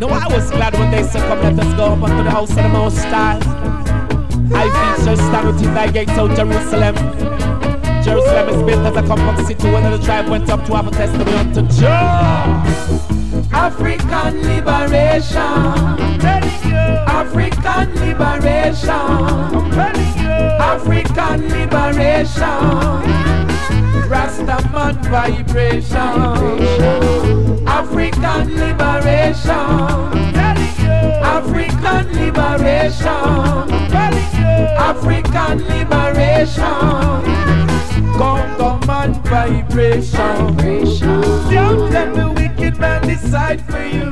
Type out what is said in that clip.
No, I was glad when they said, come let us go up unto the house of the Most High. I feature stand within thy gates, O Jerusalem. Jerusalem is built as a compact city when the tribe went up to have a testimony unto Jah. African liberation. African liberation. African liberation. Rastaman vibration. African liberation. African liberation. African liberation. Congo man vibration. Don't let the wicked man decide for you.